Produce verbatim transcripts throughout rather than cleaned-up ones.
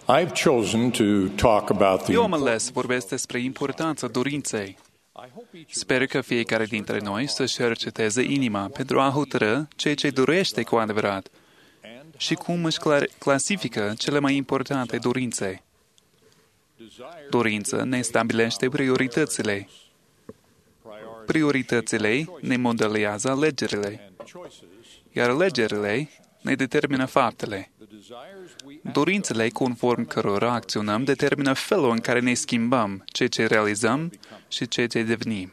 I've chosen to talk about the Eu am ales să vorbesc despre importanța dorinței. Sper că fiecare dintre noi să-și cerceteze inima pentru a hotărâ ceea ce dorește cu adevărat și cum își clasifică cele mai importante dorințe. Dorința ne stabilește prioritățile. Prioritățile ne modelează alegerile, iar alegerile ne determină faptele. Dorințele conform cărora acționăm determină felul în care ne schimbăm, ceea ce realizăm și ceea ce devenim.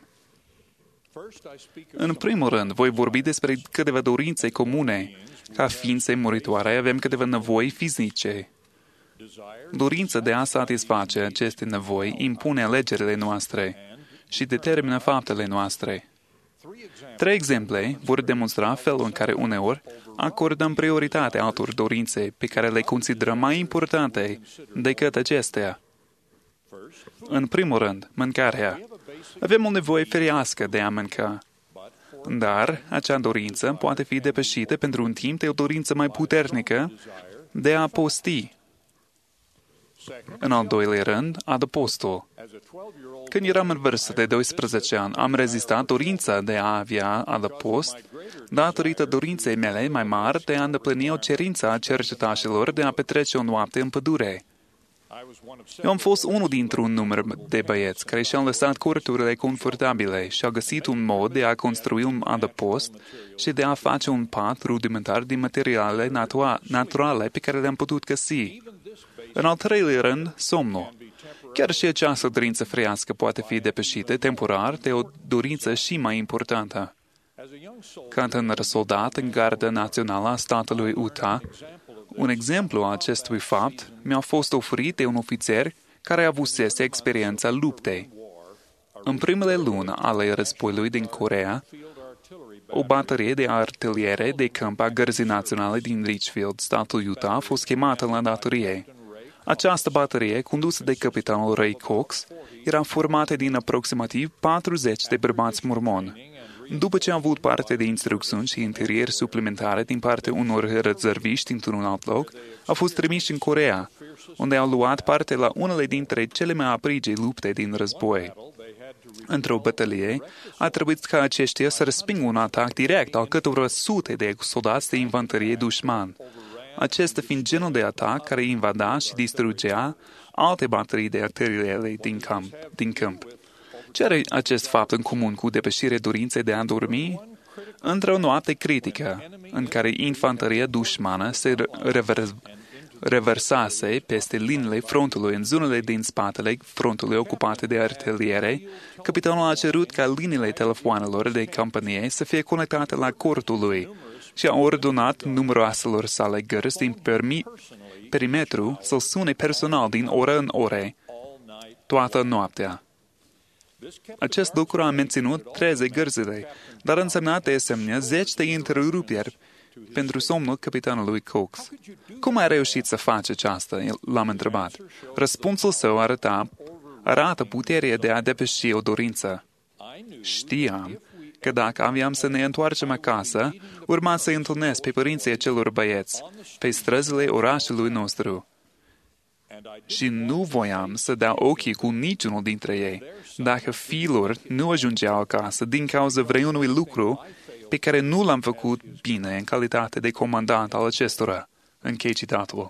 În primul rând, voi vorbi despre câteva dorințe comune. Ca ființe muritoare avem câteva nevoi fizice. Dorința de a satisface aceste nevoi impune alegerile noastre și determină faptele noastre. Trei exemple vor demonstra felul în care uneori acordăm prioritate altor dorințe pe care le considerăm mai importante decât acestea. În primul rând, mâncarea. Avem o nevoie firească de a mânca, dar acea dorință poate fi depășită pentru un timp de o dorință mai puternică de a posti. În al doilea rând, adăpostul. Când eram în vârstă de doisprezece ani, am rezistat dorința de a avea adăpost datorită dorinței mele mai mari de a îndeplini o cerință a cercetașilor de a petrece o noapte în pădure. Eu am fost unul dintr-un număr de băieți care și-au lăsat corturile confortabile și au găsit un mod de a construi un adăpost și de a face un pat rudimentar din materiale natura- naturale pe care le-am putut găsi. În al treilea rând, somnul. Chiar și această dorință frească poate fi depășită temporar de o dorință și mai importantă. Ca tânăr soldat în Garda Națională a statului Utah, un exemplu a acestui fapt mi-a fost oferit de un ofițer care avusese experiența luptei. În primele luni ale războiului din Coreea, o baterie de artiliere de câmp a Gărzii Naționale din Richfield, statul Utah, a fost chemată la datorie. Această baterie, condusă de capitanul Ray Cox, era formată din aproximativ patruzeci de bărbați mormoni. După ce a avut parte de instrucțiuni și interieri suplimentare din partea unor rezerviști într-un alt loc, a fost trimis în Coreea, unde au luat parte la unele dintre cele mai aprige lupte din război. Într-o bătălie, a trebuit ca aceștia să respingă un atac direct al câtorva sute de soldați de infanterie dușman. Acesta fiind genul de atac care invada și distrugea alte baterii de artiliere din câmp. Din câmp. Ce are acest fapt în comun cu depășirea dorinței de a dormi? Într-o noapte critică, în care infanteria dușmană se rever- reversase peste liniile frontului în zonele din spatele frontului ocupate de artiliere, capitanul a cerut ca liniile telefoanelor de companie să fie conectate la cortul lui și a ordonat numeroaselor sale gărzi din permi- perimetru să-l sune personal din oră în ore toată noaptea. Acest lucru a menținut treze gărzile, dar a însemnat de asemenea zeci de întreruperi pentru somnul capitanului Cox. Cum a reușit să faci aceasta? L-am întrebat. Răspunsul său arăta, arată puterea de a depăși o dorință. Știam că dacă aveam să ne întoarcem acasă, urma să întâlnesc pe părinții acelor băieți, pe străzile orașului nostru. Și nu voiam să dau ochii cu niciunul dintre ei, dacă fiilor nu ajungeau acasă din cauza vreunui lucru pe care nu l-am făcut bine în calitate de comandant al acestora. Închei citatul.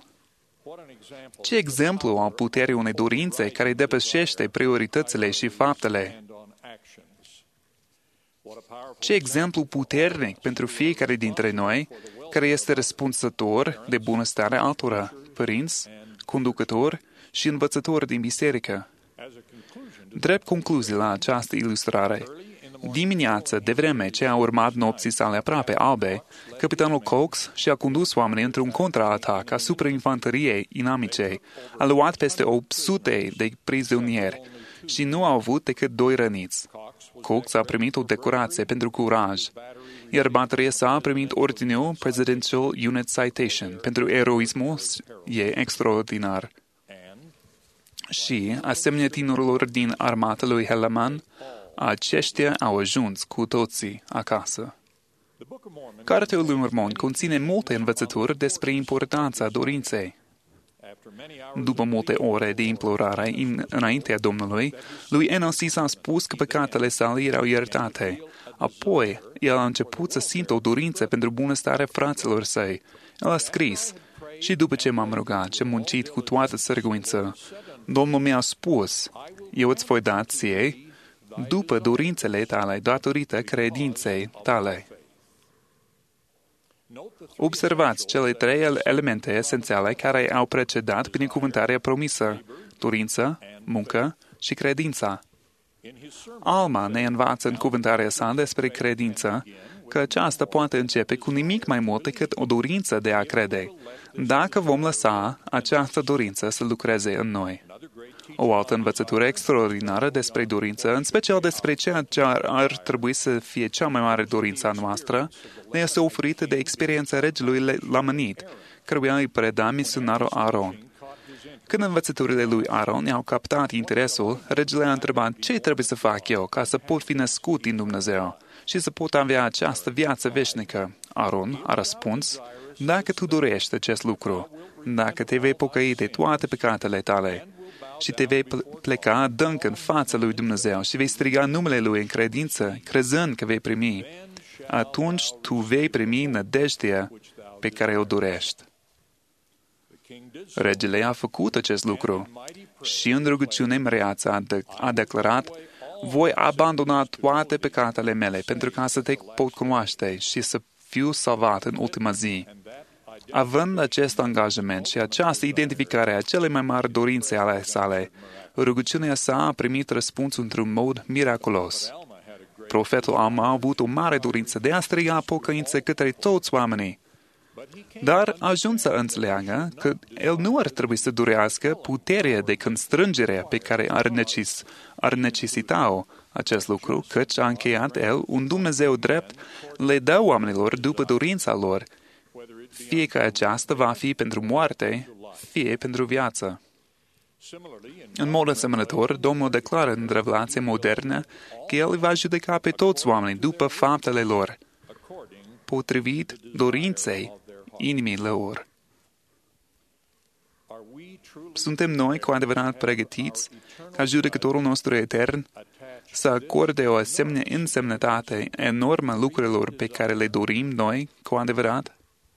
Ce exemplu al puterii unei dorințe care depășește prioritățile și faptele? Ce exemplu puternic pentru fiecare dintre noi care este răspunzător de bunăstarea altora, părinți, conducători și învățători din biserică. Drept concluzie la această ilustrare, dimineața, de vreme ce a urmat nopții sale aproape albe, capitanul Cox și-a condus oamenii într-un contraatac asupra infanteriei inamice, a luat peste opt sute de prizonieri și nu a avut decât doi răniți. Cox a primit o decorație pentru curaj, iar bateria sa a primit ordinul Presidential Unit Citation pentru eroismul ei extraordinar. Și, asemenea tinerilor din armata lui Helaman, aceștia au ajuns cu toții acasă. Cartea lui Mormon conține multe învățături despre importanța dorinței. După multe ore de implorare în, înaintea Domnului, lui Enos i s-a spus că păcatele sale erau iertate. Apoi, el a început să simtă o dorință pentru bunăstarea fraților săi. El a scris: și după ce m-am rugat și am muncit cu toată sârguință, Domnul mi-a spus: eu îți voi da ție după dorințele tale, datorită credinței tale. Observați cele trei elemente esențiale care au precedat binecuvântarea promisă: dorință, muncă și credința. Alma ne învață în cuvântarea sa despre credință că aceasta poate începe cu nimic mai mult decât o dorință de a crede, dacă vom lăsa această dorință să lucreze în noi. O altă învățătură extraordinară despre dorință, în special despre ceea ce ar, ar trebui să fie cea mai mare dorință a noastră, ne este oferită de experiența regelui Lamanit, căruia îi preda misionarul Aron. Când învățăturile lui Aron i-au captat interesul, regele a întrebat: ce trebuie să fac eu ca să pot fi născut din Dumnezeu și să pot avea această viață veșnică? Aron a răspuns: dacă tu dorești acest lucru, dacă te vei pocăi de toate păcatele tale și te vei pleca adânc în fața lui Dumnezeu și vei striga numele Lui în credință, crezând că vei primi, atunci tu vei primi nădejdea pe care o dorești. Regele a făcut acest lucru și în rugăciune măreață a, de- a declarat: voi abandona toate păcatele mele pentru ca să te pot cunoaște și să fiu salvat în ultima zi. Având acest angajament și această identificare a cele mai mari dorințe ale sale, rugăciunea sa a primit răspuns într-un mod miraculos. Profetul Alma a avut o mare dorință de a striga pocăință către toți oamenii, dar a ajuns să înțeleagă că el nu ar trebui să dorească puterea de constrângere pe care ar, neces- ar necesita-o acest lucru, căci a încheiat el: un Dumnezeu drept le dă oamenilor după dorința lor, fie că aceasta va fi pentru moarte, fie pentru viață. În mod asemănător, Domnul declară în revelație modernă că El va judeca pe toți oamenii după faptele lor, potrivit dorinței inimii lor. Suntem noi cu adevărat pregătiți ca judecătorul nostru etern să acorde o asemenea însemnătate enormă lucrurilor pe care le dorim noi cu adevărat?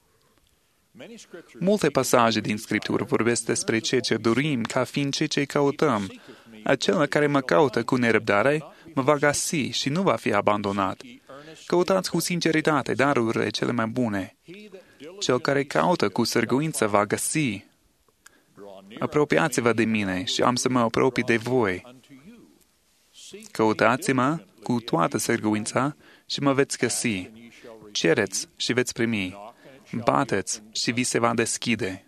Multe pasaje din Scriptură vorbesc despre ceea ce dorim ca fiind ceea ce căutăm. Acela care mă caută cu nerăbdare mă va găsi și nu va fi abandonat. Căutați cu sinceritate darurile cele mai bune. Cel care caută cu sârguință va găsi. Apropiați-vă de mine și am să mă apropii de voi. Căutați-mă cu toată sârguința și mă veți găsi. Cereți și veți primi. Bateți și vi se va deschide.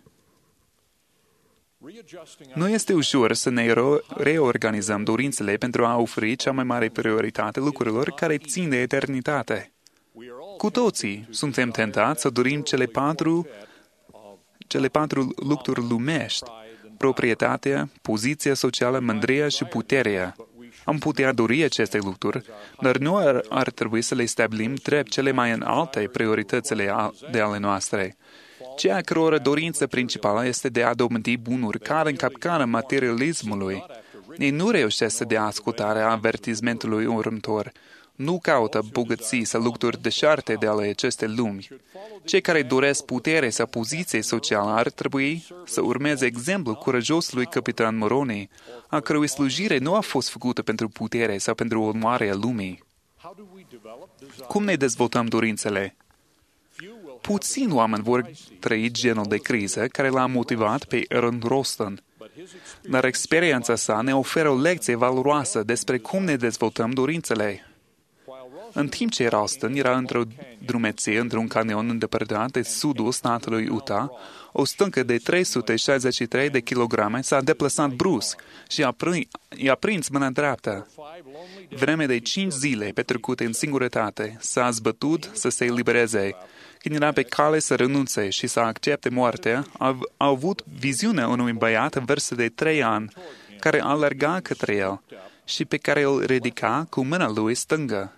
Nu este ușor să ne reorganizăm dorințele pentru a oferi cea mai mare prioritate lucrurilor care țin de eternitate. Cu toții suntem tentați să dorim cele patru, cele patru lucruri lumești: proprietatea, poziția socială, mândria și puterea. Am putea dori aceste lucruri, dar nu ar, ar trebui să le stabilim drept cele mai înalte prioritățile de ale noastre. Ceea cărora dorința principală este de a dobândi bunuri, cad în capcana materialismului. Ei nu reușesc să dea ascultare a avertismentului următor: nu caută bogății sau lucruri deșarte de ale acestei lumi. Cei care doresc putere sau poziție socială ar trebui să urmeze exemplul curajosului capitan Moroni, a cărui slujire nu a fost făcută pentru putere sau pentru onoarea lumii. Cum ne dezvoltăm dorințele? Puțini oameni vor trăi genul de criză care l-a motivat pe Aaron Roston, dar experiența sa ne oferă o lecție valoroasă despre cum ne dezvoltăm dorințele. În timp ce Ralston era într-o drumeție, într-un canion îndepărtat de sudul statului Utah, o stâncă de trei sute șaizeci și trei de kilograme s-a deplasat brusc și a prins, i-a prins mâna dreaptă. Vreme de cinci zile petrecute în singurătate, s-a zbătut să se elibereze. Când era pe cale să renunțe și să accepte moartea, a, a avut viziunea unui băiat în vârstă de trei ani, care alerga către el și pe care îl ridica cu mâna lui stângă.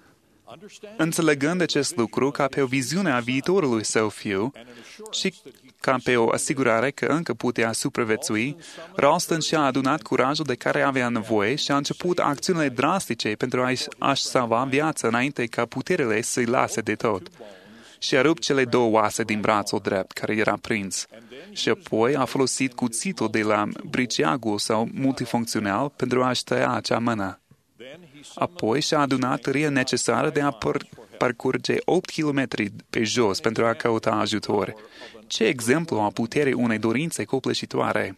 înțelegând acest lucru ca pe o viziune a viitorului său fiu și ca pe o asigurare că încă putea supraviețui, Ralston și-a adunat curajul de care avea nevoie și a început acțiunile drastice pentru a-și, a-și salva viața înainte ca puterile să-i lase de tot. Și a rupt cele două oase din brațul drept care era prins. Și apoi a folosit cuțitul de la briceagul sau multifuncțional pentru a-și tăia acea mână. Apoi și-a adunat tăria necesară de a par- parcurge opt kilometri pe jos pentru a căuta ajutor. Ce exemplu a puterii unei dorințe copleșitoare!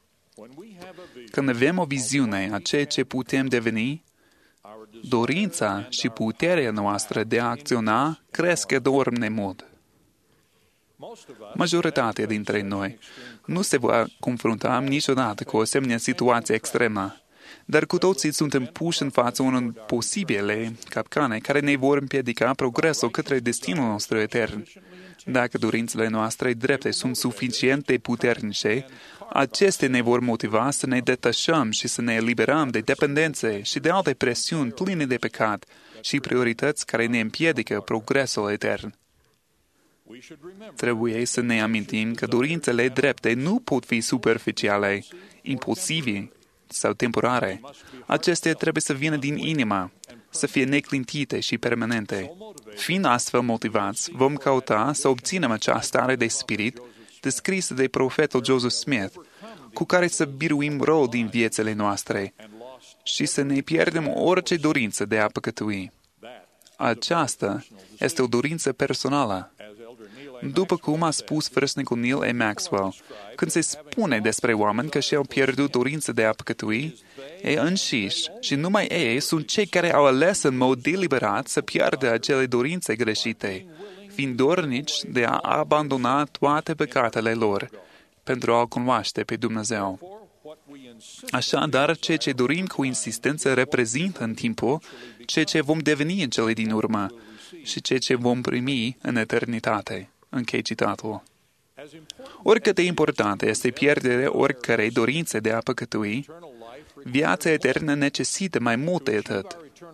Când avem o viziune a ceea ce putem deveni, dorința și puterea noastră de a acționa cresc enorm mult. Majoritatea dintre noi nu se va confrunta niciodată cu o asemenea situație extremă, dar cu toții suntem puși în fața unor posibile capcane care ne vor împiedica progresul către destinul nostru etern. Dacă dorințele noastre drepte sunt suficient de puternice, acestea ne vor motiva să ne detașăm și să ne eliberăm de dependențe și de alte presiuni pline de păcat și priorități care ne împiedică progresul etern. Trebuie să ne amintim că dorințele drepte nu pot fi superficiale, impulsive sau temporare. Acestea trebuie să vină din inimă, să fie neclintite și permanente. Fiind astfel motivați, vom căuta să obținem acea stare de spirit descrisă de profetul Joseph Smith, cu care să biruim rău din viețile noastre și să ne pierdem orice dorință de a păcătui. Aceasta este o dorință personală. După cum a spus vârstnicul Neil A. Maxwell, când se spune despre oameni că și-au pierdut dorința de a păcătui, ei înșiși și numai ei sunt cei care au ales în mod deliberat să piardă acele dorințe greșite, fiind dornici de a abandona toate păcatele lor pentru a-L cunoaște pe Dumnezeu. Așadar, ceea ce dorim cu insistență reprezintă în timpul ceea ce vom deveni în cele din urmă și ceea ce vom primi în eternitate. Închei citatul. Oricât de importantă este pierderea oricărei dorințe de a păcătui, viața eternă necesită mai mult de atât.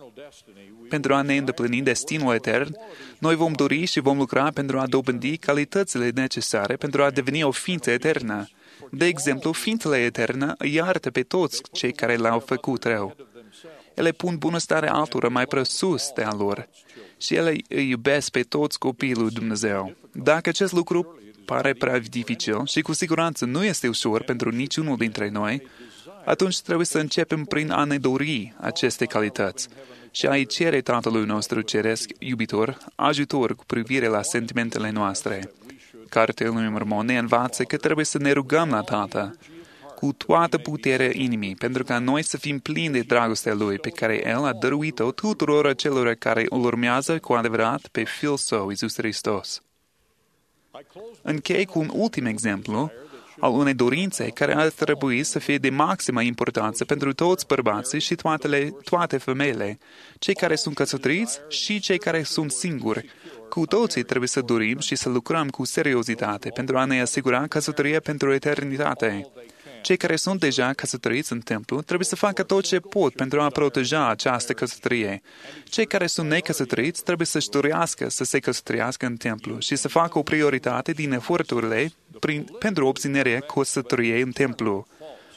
Pentru a ne îndeplini destinul etern, noi vom dori și vom lucra pentru a dobândi calitățile necesare pentru a deveni o ființă eternă. De exemplu, ființele eterne îi iartă pe toți cei care l-au făcut rău. Ele pun bunăstarea altora mai presus de a lor și ele îi iubesc pe toți copiii lui Dumnezeu. Dacă acest lucru pare prea dificil și cu siguranță nu este ușor pentru niciunul dintre noi, atunci trebuie să începem prin a ne dori aceste calități și a-i cere Tatălui nostru Ceresc, iubitor, ajutor cu privire la sentimentele noastre. Cartea lui Mormon ne învață că trebuie să ne rugăm la Tatăl cu toată puterea inimii, pentru ca noi să fim plini de dragostea Lui, pe care El a dăruit-o tuturor acelora care îl urmează cu adevărat pe Fiul Său, Iisus Hristos. Închei cu un ultim exemplu al unei dorințe care ar trebui să fie de maximă importanță pentru toți bărbații și toate, toate femeile, cei care sunt căsătoriți și cei care sunt singuri. Cu toții trebuie să dorim și să lucrăm cu seriozitate pentru a ne asigura căsătoria pentru eternitate. Cei care sunt deja căsătoriți în templu trebuie să facă tot ce pot pentru a proteja această căsătorie. Cei care sunt necăsătoriți trebuie să-și dorească să se căsătoriască în templu și să facă o prioritate din eforturile prin, pentru obținerea căsătoriei în templu.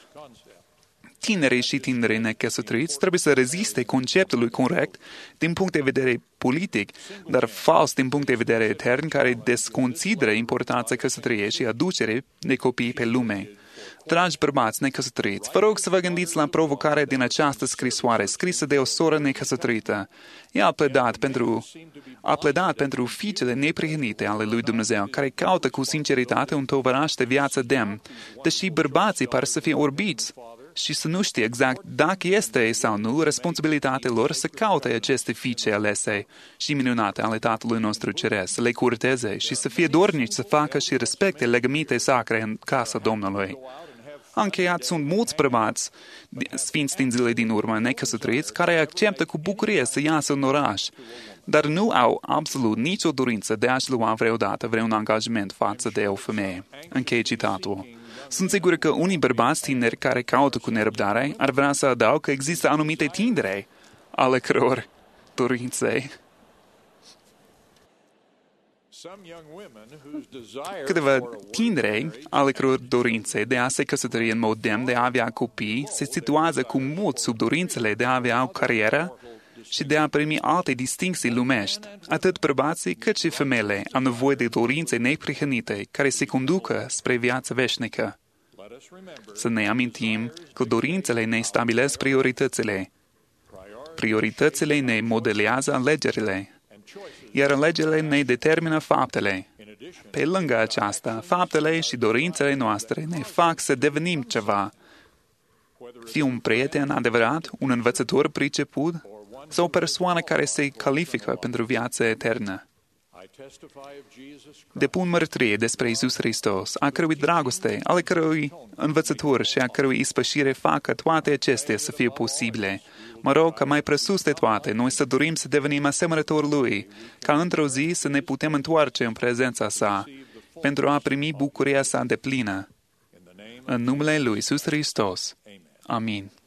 Tinerii și tinerii necăsătoriți trebuie să reziste conceptului corect din punct de vedere politic, dar fals din punct de vedere etern, care desconsideră importanța căsătoriei și aducerii de copii pe lume. Dragi bărbați necăsătoriți, vă rog să vă gândiți la provocarea din această scrisoare, scrisă de o soră necăsătorită. Ea a pledat pentru, a pledat pentru fiicele neprihănite ale lui Dumnezeu, care caută cu sinceritate un tovarăș de viață demn, deși bărbații par să fie orbiți și să nu știe exact dacă este sau nu responsabilitatea lor să caute aceste fiice alese și minunate ale Tatălui nostru Ceresc, să le curteze și să fie dornici să facă și respecte legăminte sacre în casa Domnului. A încheiat, sunt mulți bărbați sfinți din zile din urmă, necăsătoriți, care acceptă cu bucurie să iasă în oraș, dar nu au absolut nicio dorință de a-și lua vreodată vreun angajament față de o femeie. Închei citatul. Sunt sigur că unii bărbați tineri care caută cu nerăbdare ar vrea să adaug că există anumite tinere ale căror dorințe Câteva tinere ale căror dorințe de a se căsători în mod demn, de a avea copii, se situează cu mult sub dorințele de a avea o carieră și de a primi alte distincții lumești. Atât bărbații cât și femeile au nevoie de dorințe neprihănite care se conducă spre viața veșnică. Să ne amintim că dorințele ne stabilesc prioritățile. Prioritățile ne modelează alegerile, iar alegerile ne determină faptele. Pe lângă aceasta, faptele și dorințele noastre ne fac să devenim ceva. Fii un prieten adevărat, un învățător priceput sau o persoană care se califică pentru viața eternă. Depun mărturie despre Iisus Hristos, a cărui dragoste, ale cărui învățături și a cărui ispășire fac ca toate acestea să fie posibile. Mă rog ca mai presus de toate, noi să dorim să devenim asemănători Lui, ca într-o zi să ne putem întoarce în prezența Sa, pentru a primi bucuria Sa deplină. În numele Lui Iisus Hristos. Amin.